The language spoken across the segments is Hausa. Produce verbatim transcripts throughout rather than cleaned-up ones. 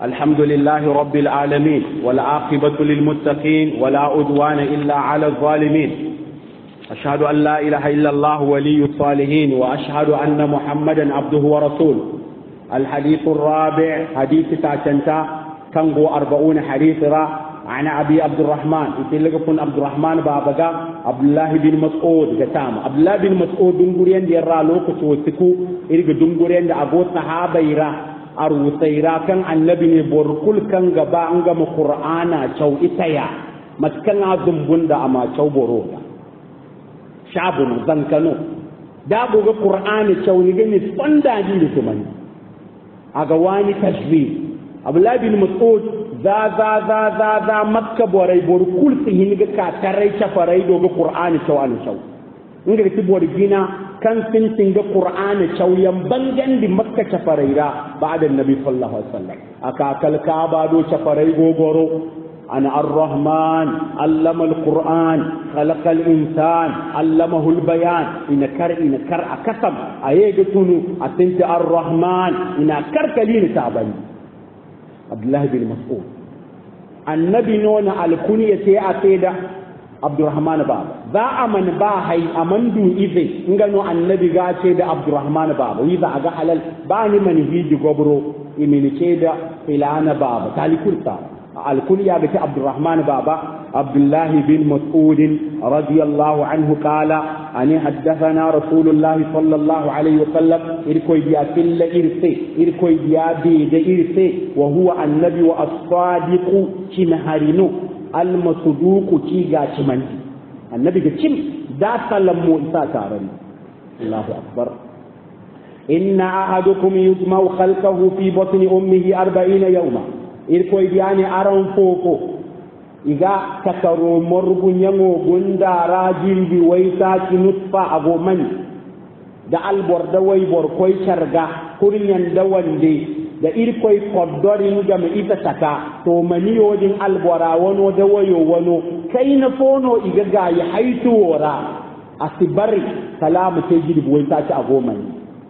الحمد لله رب العالمين والعاقبة للمتقين ولا عدوان إلا على الظالمين أشهد أن لا إله إلا الله ولي الصالحين وأشهد أن محمدا عبده ورسوله. الحديث الرابع حديث تاچنتا كانغو أربعون حديث را عن أبي عبد الرحمن يتلقون عبد الرحمن بابا عبد الله بن مسعود قتام عبد الله بن مسعود دنگورين دي را لوكو توسكو إرق دنگورين دي أبو صحابة يرا أروسيرا كان النبي بوركل كان غبا أنغم قرآن شو إتايا متكن عظم بند أما شو بورودا شعبنا زنكنو دابو قرآن شو نجني سندا دي لسمني أغواني تشبيه عبد الله بن مسعود za za za za za makka borai bor kul sihin ga ka tarai chafarai do ga qur'ani chaw an chaw inga ti bor gina kan sin sin ga qur'ani chaw yan bangan di makka chafarai ra ba'da annabi sallallahu alaihi wasallam aka kal ka ba do chafarai gogoro ana ar-rahman allama al-qur'an khalaqa al-insan allamahu al-bayan ina kar ina kar akasam aye ga tunu atinta ar-rahman ina kar kalini tabani Abdullah bin Mas'ud annabi nona alkuniya sai a sai da Abdurrahman baba za a man ba hai amandu ize ngano annabi ga ce da Abdurrahman baba yi za a ga halal ba ni man hiji gobro imini ce da filana baba talikul sa alkuniya ga Abdurrahman baba Abdullah bin Mas'ud radiyallahu anhu qala ani haddathana rasulullah sallallahu alaihi wasallam irkoy biya filla irse irkoy biya be da irse wa huwa annabi wa as-sadiqu kinharinu al-masduqu ci ga ciman annabi ga cin da sallamu isa taran Allahu akbar inna ahadukum yujma'u khalqahu fi batni ummihi arba'ina yawma irkoy biya ni aran fofo iga takaro morgu nyango gundara jirbi waita kinutfa agomani da albor da way bor koy charga kurinyan da wande da irkoy koddorin ga me ita taka to mani yodin albora wono da wayo wono kai na fono iga ga ya haitu wora asibari salamu te jirbi waita ci agomani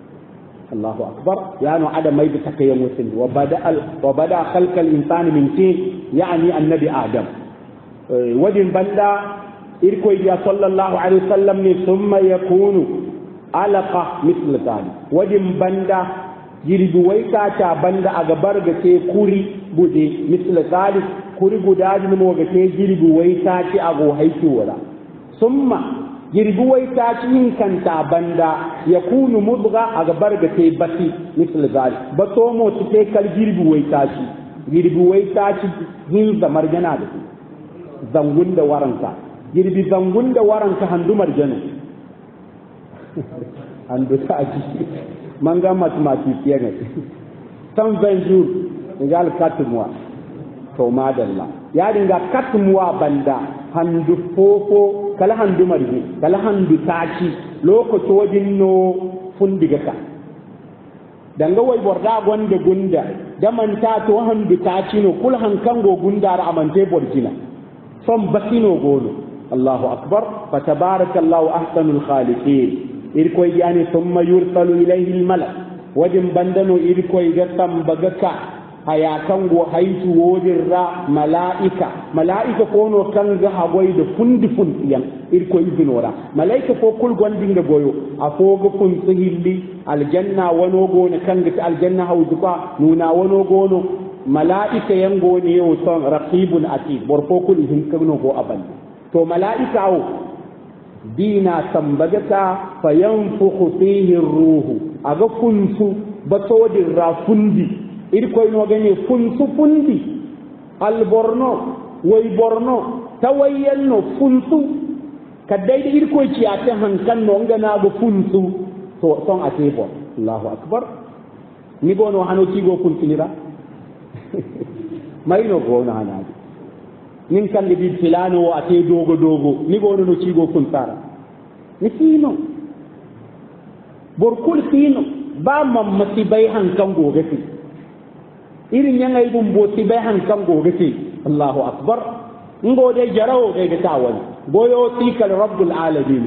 Allahu akbar yani adam mai da takayen mutum wa bada wa bada khalqal insani min tin yani annabi adam wadin banda irkoy ya sallallahu alaihi wasallam ne thumma yakunu alaqa misl zalik wadin banda jirbi waita ta banda a gabar ga te kuri gude misl zalik kuri guda din mo ga te jirbi waita ci ago haiki wala thumma jirbi waita ci yin kanta banda yakunu mudgha a gabar ga te bati misl zalik bato mo te kal jirbi waita ci jirbi waita ci hin zamar jana da zangun da waranka girbi zangun da waranka handumar jano handu ta ji manga mathematician ne san venjur egal katmuwa to madalla ya dinga katmuwa banda handu fofo kala handumar ji kala handu taci lokaci wajin no fundiga ka danga wai borda gonda gunda da manta to handu taci no kul hankan go gundar amante borjina ثم بكينو قولوا الله أكبر فتبارك الله أحسن الخالقين إركوي يعني ثم يرسل إليه الملك وجم بندنو إركوي جسم بغكا هيا كنغو حيث وجر ملائكة ملائكة كونو كنغ هوايد فند فند ين إركوي بنورا ملائكة فو كل غندين غويو أفوغ فند سهيلي الجنة ونوغون كنغ الجنة هوزقا نونا ونوغونو mala'ika yango ne yau son raqibun atid borfokul hin kano go aban to mala'ika o dina tambagata fayanfukhu fihi ruhu aga kunsu batodin rafundi irkoy no gane kunsu fundi alborno way borno tawayyanno funsu kadai da irkoy ci ata hankan no ngana go funsu to son atebo Allahu akbar ni bono hano ci go kuntinira mai no gona hanaji nin kan di filano ate dogo dogo ni gono no cigo kun tara ni sino borkul sino ba mam masibai han kan goge ti irin yangai bum bo tibai han kan goge ti Allahu akbar ngode jarawo ga tawal goyo tikal rabbul alamin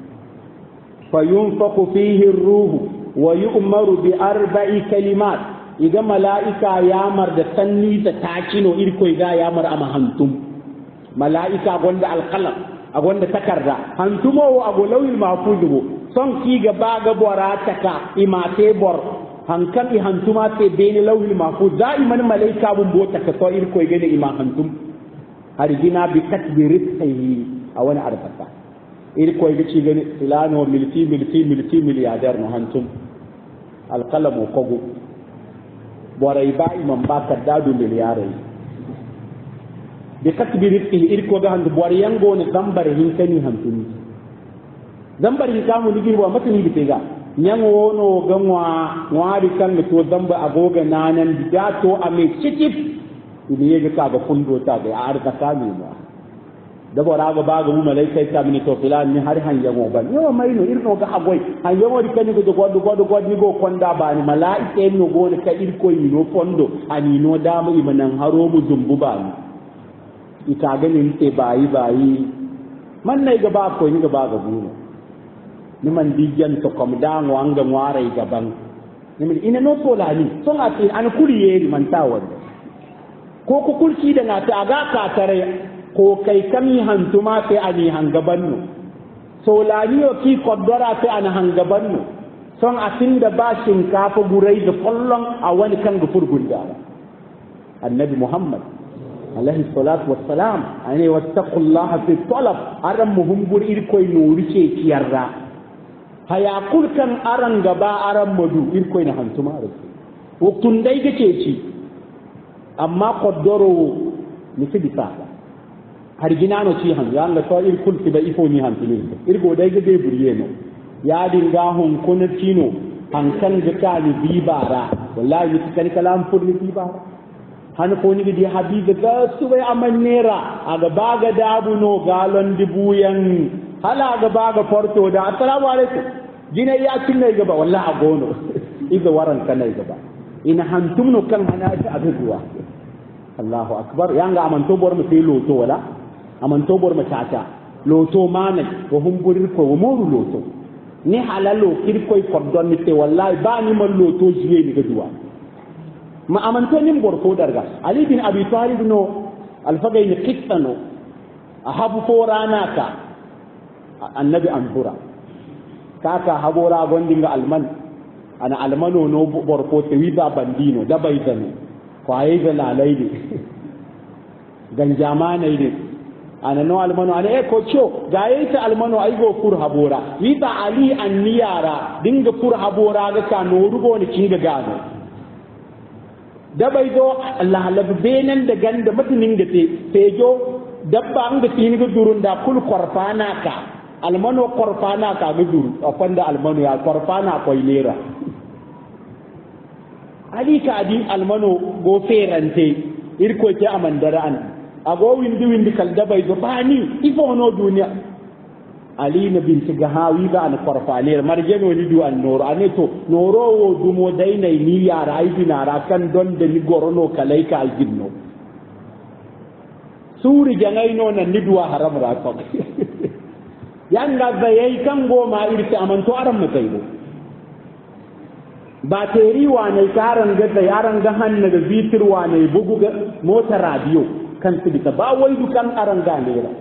fayunfaqu fihi ar-ruh wa yu'maru bi arba'i kalimat iga mala'ika yamar da sanni ta takino irko iga yamar ama hantum mala'ika gonda alqalam agonda takarda hantumo ago lawil mahfuz bo son ki ga baga bora taka imate bor hankan i hantuma te bene lawil mahfuz daiman mala'ika bun bo taka to irko iga ne ima hantum harigina bi katbi rizqihi awana arfata irko iga ci gani filano milti milti milti miliyadar no hantum alqalamu kogo boray ba imam ba kaddadu miliyarai bi katbi rizqihi irko ga handu bor yango ne zambar hin kani hantumi zambar hin kamu ligi wa matani bi tega nyan wono ganwa wari kan to zamba agoga nanan bidato ame cikip ibe yega ka ga fundo ta ga arda kami ba da bora ga ba ga mu malaikai ta mini to filan ni har han yango ban yo mai no irno ga agoi han yango di kani go godo godo godo ni go konda ba ni malaika no go ne ka irko yi no fondo ani no da mu imanan haro mu zumbu ba ni ita ga ni te bayi bayi man nai ga ba ko ni ga ba ga bu ni man dijan to kom da ngo anga ngware ga ban ni min ina no to la ni so ati an kuriye man tawon ko ku kulki da na ta ga ka tare ko kai kami hantuma sai ani hangabanno so laniyo ki koddora sai ani hangabanno son atinda ba shinkafa gurai da fallon a wani kan gufur gunda annabi muhammad alaihi salatu wassalam ani wattaqullaha fi talab aran muhumbur irkoy nuri ce kiyarra haya kulkan aran gaba aran madu irkoy na hantuma rasu waktun dai gace ci amma koddoro ni fi bisa har gina no ci han ya Allah to ir kulti ba ifo ni han tini ir go dai ga be buriye no ya dinga hon kun tino han kan ga ta ni bibara wallahi ni kan kalam fur ni bibara han ko ni di habiga ga su bai amannera aga baga dabu no galon dibuyan hala ga baga porto da assalamu alaikum gina ya kinne ga ba wallahi agono iga waran kanai ga ba ina hantum no kan hana ta abuwa Allahu akbar yanga amanto bor mu sai loto wala amanto bor matata loto manai ko humburir ko moru loto ni halalo kirko ko don ni te wallahi ba ni man loto jiye ni gaduwa ma amanto nim bor ko darga ali bin abi talib no alfagay ni qitano ahabu forana ka annabi anbura kaka habora gondinga alman ana almano no bor ko te wiba bandino da bai zane kwaye ga lalai ne ganjama ne ana no almano ana e ko cho ga yita almano ai go fur habora wi ba ali an niyara dinga fur habora ga ka no rugo ne kinga gado da bai do Allah labu benen da ganda mutunin da te fejo dabba an ga tin ga durun da kul korfana ka almano korfana ka ga duru afanda almano ya korfana ko lera ali ka adi almano go ferante irko ke amandara an ago windi windi kal dabay do bani ifo no dunya ali na binti gahawi ga an farfane marjeno ni du an noro aneto noro wo dumo dai nay ni yara ai binara kan don da ni gorono kalaika aljinno suri jangai no na ni duwa haram ra ko yanga bayai kan go ma irti amanto aram mutaibo ba teri wane karan ga da yaran ga hannu da bitir wane bugu ga mota radio kan su bisa ba wai dukan aran ga lera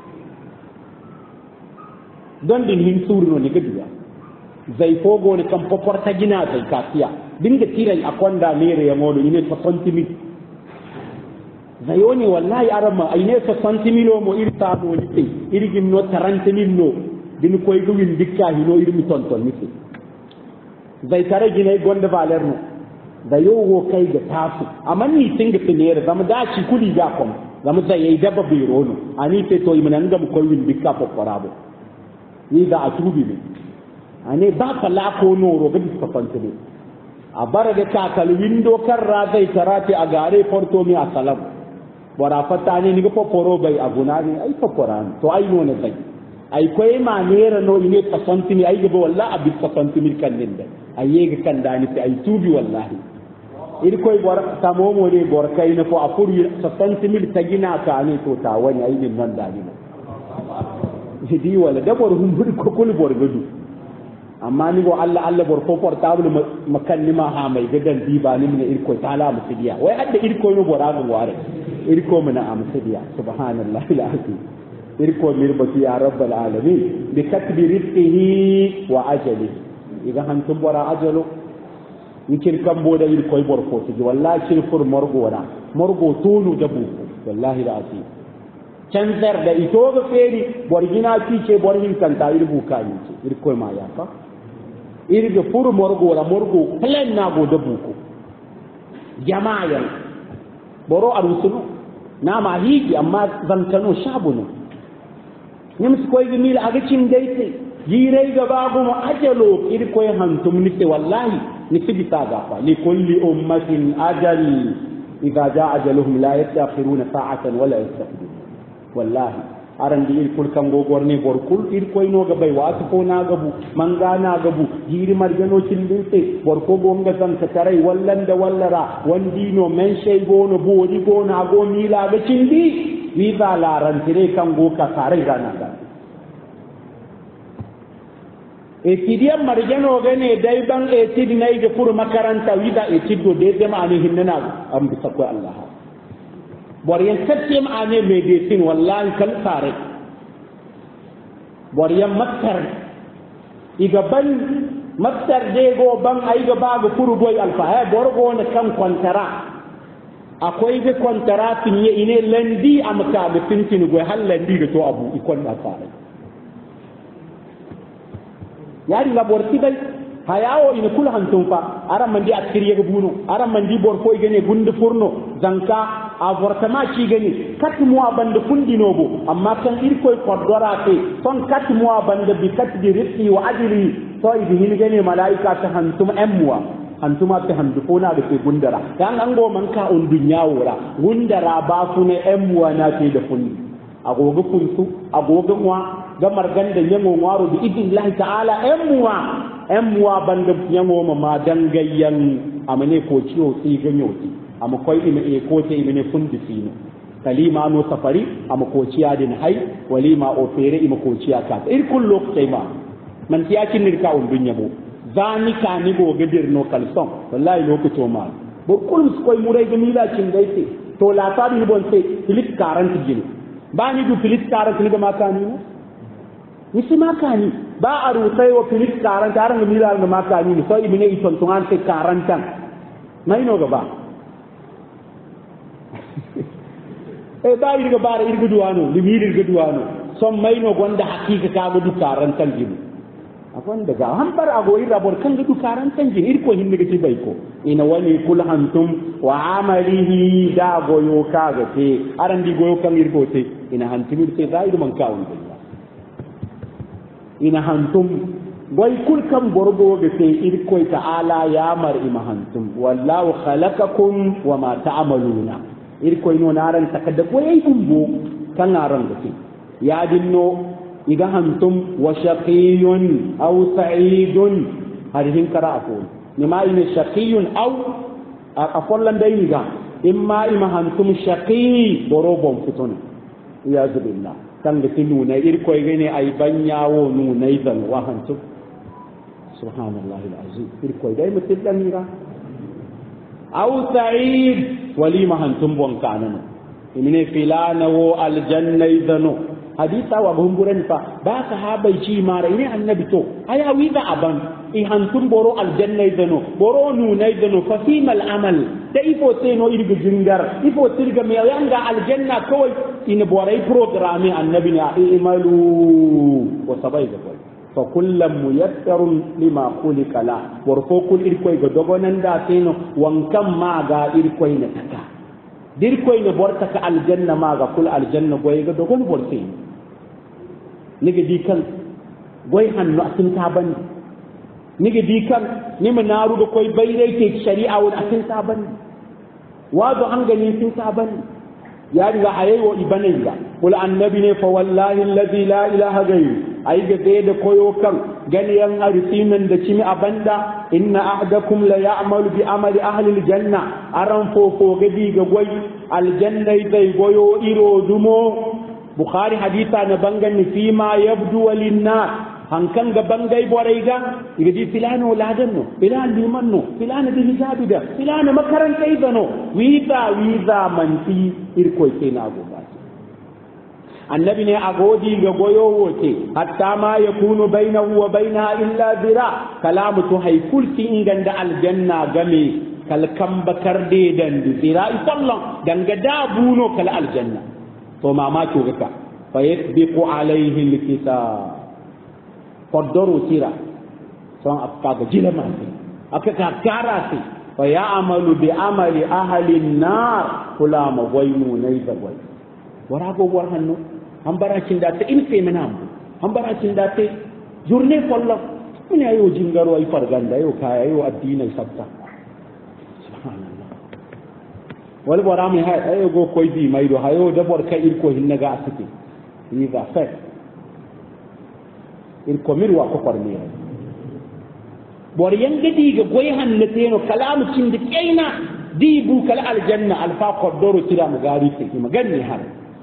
don din hin suru ne gadiya zai fogo ne kan poporta gina zai kafiya dinga tirai akonda lere ya modo ine ta santimi zai oni wallahi arama aine ta santimi lo mo irta do ni irgin no tarante no din koy gowin dikka hino irmi tonton ni zai tare gina gonda valerno da yowo kai ga tasu amma ni tinga tinere zama da ci kudi ga kom zama zai yi dabba biro no ani te to imanan ga mu koyin dikka ko korabo ni da atubi ne ani ba kala ko no ro ga dikka fante ne a bara da ka kal windo kan ra zai tarati a gare porto mi asalam wara fata ne ni ga poporo bai aguna ne ai poporan to ai no ne zai ai koy ma nera no ine tasantini ai ga wallahi abi tasantini kan linda ai ga kan dani sai ai tubi wallahi ir koy bor tamomo ne bor kai na ko afuri tasantini tagina ka ne to ta wani ai din nan dani ne di wala da bor hum bur ko kul bor gadu amma ni go Allah Allah bor ko portable makan ni ma ha mai gadan diba ni ne irko tala musidiya wai hadda irko no bora go ware irko mana am musidiya subhanallahi alazim irko mirbati ya rabbal alamin bi katbi rizqihi wa ajali iga hantum bora ajalo nikir kambo da irko bor ko ti wallahi shirfur morgo wana morgo tonu dabu wallahi alazim canzar da ito ga feri borgina ce borgin kanta irbu kani ce irko ma ya fa irga furu morgo la morgo plan na go da buku jama'a boro arusulu na ma hiji amma zankano shabunu nim su koy gimi la agacin daite jirai ga babu mu ajalo irko hantum nite wallahi ni sibita gafa li kulli ummatin ajal idza jaa ajaluhum la yastakhiruna sa'atan wala yastaqdimun wallahi aran di il kul kango gorni bor kul ir koy no ga bay waatu ko na gabu manga na gabu jiri marjano cindinte bor ko go nga tan ka tarai wallanda wallara wandi no men sey go no bodi go na go mila ga cindi wi ba la ran tire kango ka tarai rana ga e tidiya marjano ga ne dai ban e tid nay ga pur makaranta wi da e tiddo de de ma ni hinna am bi sakko Allah boriyan septième année médecine wallahi kal sare boriyan maktar iga ban maktar de go ban ay ga baga furu boy alfa ha borgo ne kan kontara akwai ga kontara tinye ine landi amka be tintin go hal landi ga to abu ikon da sare yari laborti bai hayawo ina kula hantum fa aran mandi askiri ga bunu aran mandi bor koy gane gundu furno zanka avortement ci gani kat mois bande fundino bo amma kan ir koy kodora te son kat mois bande bi kat di rizqi wa ajri so idi hin gane malaika ta hantum em mois hantuma ta handu kona da ke gundara dan an go man ka on dunya wora gundara ba su ne em mois na te da fundi agogo kuntu agogo wa ga margan da yango waro bi idin ta'ala em mois em mois bande yango ma dangayyan amane ko ciwo sai ganyo amma koy ina e ko te ina fundi fino kalima no safari amma ko ciya din hay walima o fere ima ko ciya ka ir kullu ma man tiya kin ni ka on dunya bo zani ka ni go gadir no kalson wallahi lokato ma bo kullu koy murai ga mila cin gaite to la ta bi bon sai filit quarante jini ba ni du filit quarante ni ga makani ne nisi makani ba a rutai wa filit quarante aran ga mila ga makani ne so ibne iton tun an sai quarante mai no ga ba e ba irga bara irga duwano limir irga duwano son mai no gonda hakika ka ga dukaran tanjin akon daga han bar ago ira bor kan ga dukaran tanjin ir ko hinne ga ci bai ko ina wani kul antum wa amalihi da goyo ka ga te aran di goyo kan ir ko te ina hantumir te zaidu man ka on ina hantum goy kul kam borgo ga te ir ko ta'ala ya mar imahantum wallahu khalaqakum wa ma ta'maluna irko ino naran takadda ko yayi umbo kan naran dake ya dinno iga hantum wa shaqiyun aw sa'idun hadihin kara afon ni ma ina shaqiyun aw afollan dai niga imma ima hantum shaqi borobon futun ya zubillah kan da tinu na irko gane ai banyawo nu naidan wa hantum subhanallahi alazim irko dai mutillan niga aw sa'id walima hantum bon kanano imine filana wo aljanna idano haditha wa gumburen fa ba sahabai ci mara ini annabi to aya wiza aban i hantum boro aljanna idano boro nu na idano fa fimal amal da ifo seno irga jingar ifo tirga me yanga aljanna kawai in borai programme annabi ne imalu wa sabai da fa kullum muyassarun lima khuliqa la warko kul irkoy ga dogonan da teno wankan ma ga irkoy na taka dirkoy ne borta ka aljanna ma ga kul aljanna goy ga dogon borte nige di kan goy hannu atin ta ban nige di kan ni mu naru da koy bayre ke shari'a wa atin ta ban wazo an gani tin ta ban ya riga ayewo ibanayya kul annabi ne fa wallahi alladhi la ilaha ghayru ai ga da koyo kan ganiyan arsimin da cimi abanda inna ahdakum la ya'malu bi amali ahli aljanna aran fofo gadi ga goy aljanna zai goyo iro dumo bukhari haditha na bangan fi ma yabdu walinna hankan ga bangai borai ga igadi filano ladan no filano liman no filano bi hijabi da filano makaranta izano wiza wiza manti irko ke na goba annabi ne agodi ga goyo wote hatta ma yakunu bainahu wa bainaha illa zira kalamu to haykulti inganda aljanna game kalkan bakar de dan zira ifallan danga da buno kala aljanna to mama to ga fa yasbiqu alayhi alkitab qaddaro tira son afka ga jilama aka ka karasi fa ya'malu bi amali ahli an-nar kula ma waynu nay da way wara go war hanno an baracin da ta in sai mana an baracin da ta jurne kollo mun ayo jingaro ay farganda yo kaya yo addinin sabta subhanallah wal wara mi hay ayo go koy di maydo hayo da bor ka il ko hinnaga asiti ni ga fa il komir wa ko farmi bor yanga diga goy hanne teno kalamu cindi kaina di bu kala aljanna alfa qaddoro tira mu gari te maganni har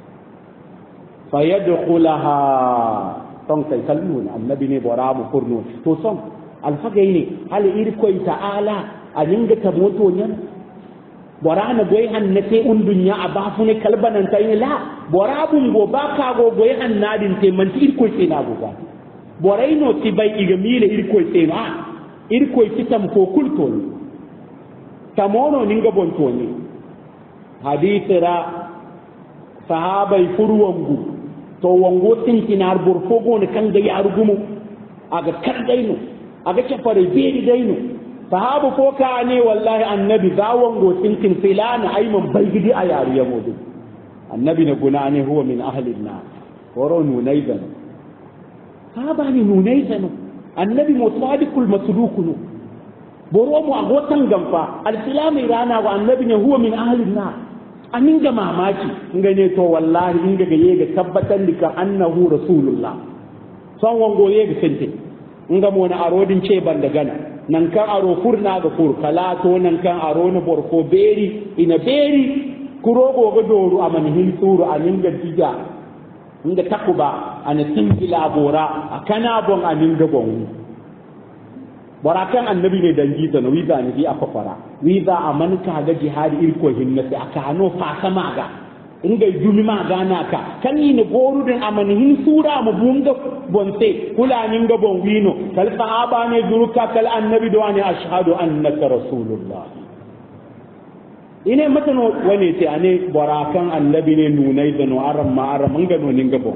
fayadkhulaha ton kay kalluna annabi ne boramu kurnu to son alfa gayni hal ir koy ta'ala aninga ta moto nyan borana goy hanne te undunya abafune kalbanan tay la borabun go baka go goy hannadin te man ir koy te na go ba borai no ti bai iga mile irkoy tsena irkoy kitam ko kultol tamono ninga bontoni hadithira sahabai furwangu to wango tinkinar burfogo ne kanga yarugumu aga kardaino aga cefare beri daino sahabu ko ka ne wallahi annabi zawango tinkin filana ayman baygidi a yariya modu annabi ne guna ne huwa min ahli an-nar waro nunaidan sahaba ni nunaidano annabi mutadiqul masdukunu boro mu agotan gamfa al-islami rana wa annabi ne huwa min ahli an-nar amin ga mamaki ngane to wallahi inga ga yega tabbatan dika annahu rasulullah son wango yega sente nga mo na arodin ce banda gana nan kan aro furna ga fur kala to nan kan aro na borko beri ina beri kurogo ga doru amani hin turu amin ga diga inda takuba ana tingila bora akana bon amin ga gongu bora kan annabi ne dangi da wiza ne bi aka fara wiza aman ka ga jihadi irko hinnati aka hano fa sama ga inga jumi ma gana ka kan ni ne goru din amani hin sura mu bunga bonte kula nin ga bon wino kal sahaba ne duruka kal annabi do ani ashhadu annaka rasulullah ine matano wane te ane borakan annabi ne nunai da no aram ma aram nga no ninga bon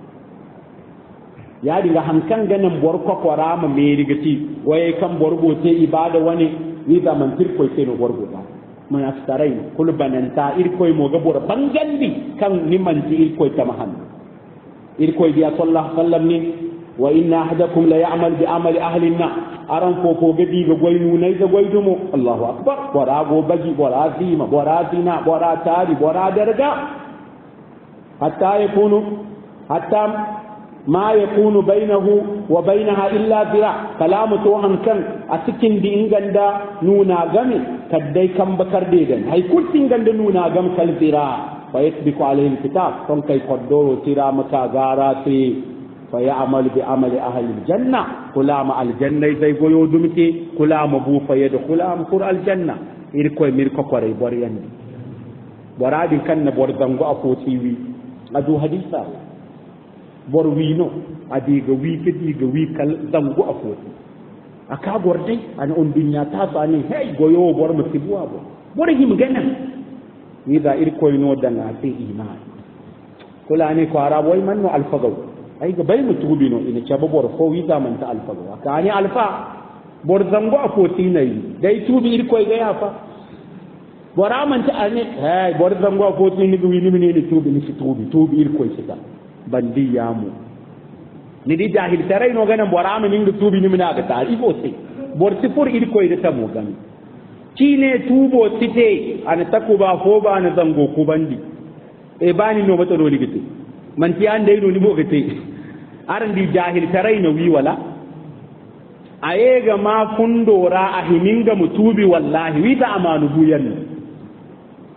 ya dinga hankan ganan borko kwara ma me rigati waye kan borgo te ibada wani ni da man tirko te no borgo ba mun astarai kul bananta irko mo ga bor bangandi kan ni man ti irko ta mahan irko biya sallallahu sallam ni wa inna ahadakum la ya'mal bi amali ahli an-nar aran ko ko gadi ga goynu nay ga goydumo Allahu akbar bora go baji bora zima bora zina bora tari bora darga hatta yakunu hatta ma yakunu bainahu wa bainaha illa zira kalamu to hankan a cikin di inganda nuna game kaddai kan bakar dedan hay kultin ganda nuna gam kal zira fa yasbiqu alayhi kitab kon kai qaddoro tira maka gara sai فيعمل بعمل أهل الجنة كلام الجنة زي قيو دمتي كلام بو فيد كلام كر الجنة إركوي ميركو كوري بوريان برادي كان بوردنغو أفوتيوي أدو حديثا بوروينو أديغ ويك ديغ ويك دنغو أفوتي أكا بوردي أنا أم دنيا تاسو أني هاي قيو بور مكتبوا بو بوريهم جنة إذا إركوي نودنا في إيمان كل أني كوارا بوي منو الفضل ai ga bai mutu bino ina ce babor ko wi zaman ta alfa wa ka ni alfa bor zango a foti nai dai tubi ir koy ga yafa bora man ta ani hey bor zango a foti ni wi ni ni tubi ni tubi tubi ir koy sita bandi yamu ni di jahil tarai no ganan bora man ni tubi ni mina ga ta ifo sai bor sifur ir koy da tamu gani kine tubo site an takuba ko ba na zango ku bandi e bani no mata do ligite man ti an dai no ni mo gate aran di jahil tarai no wi wala ayega ma fundora a hininga mutubi wallahi wi ta amanu buyan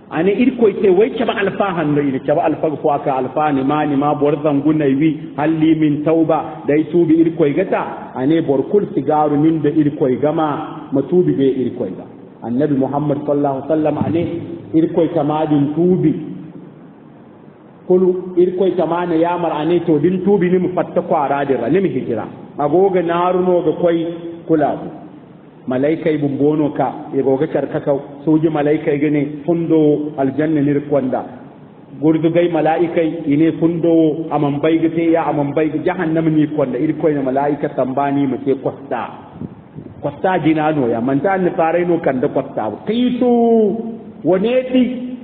ane irko ite wai ke ba alfahan da ire ke ba alfa ko aka alfani ma ni ma bor zangunai wi halli min tauba dai tubi irko gata ane bor kul sigaru min da irko gama matubi be irko ga annabi muhammad sallallahu alaihi wasallam ane irko tamadin tubi kulu irko tamana yamar ane to din tubi ni mu fatta kwara dira ni mu hijira agoga naruno ga koi kula malaikai bumbono ka e goga charkaka soji malaikai gane fundo aljanna nir kwanda gurdu gai malaikai ine fundo aman bai gate ya aman bai jahannam ni kwanda iri koina malaika tambani mace kwasta kwasta jinano ya manta ni fare no kanda kwasta kaitu woneti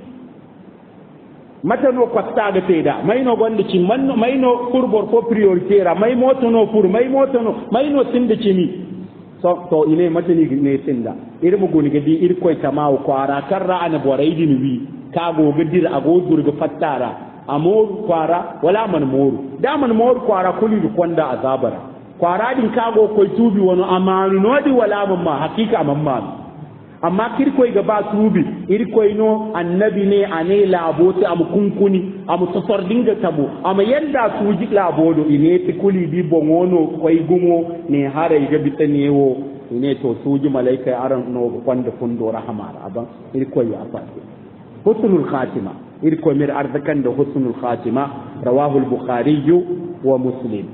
mata no kwasta ga teda mai no gonda ci man mai no furbor ko priorité ra mai moto no fur mai moto no mai no sinde ci mi so to ine matani ne tinda iri mu goni gadi iri koy tamaw kwara karra ana boraydin wi kago gadir agodur ga fattara amor kwara wala man moru da man moru kwara kuli du konda azabara kwara din kago koy tubi wono amanu nodi wala mamma hakika mamma amma kir koy ga ba tubi iri koy no annabi ne ane laboti am kunkuni am tasordin ga tabo am yanda tuji labodo ine ti kuli bi bongono koy gumo ne hare ga bitane wo ine to tuji malaika aran no kwanda fundo rahmar aban iri koy ya fa husnul khatima iri koy mir ardakan da husnul khatima rawahu al-bukhari wa muslim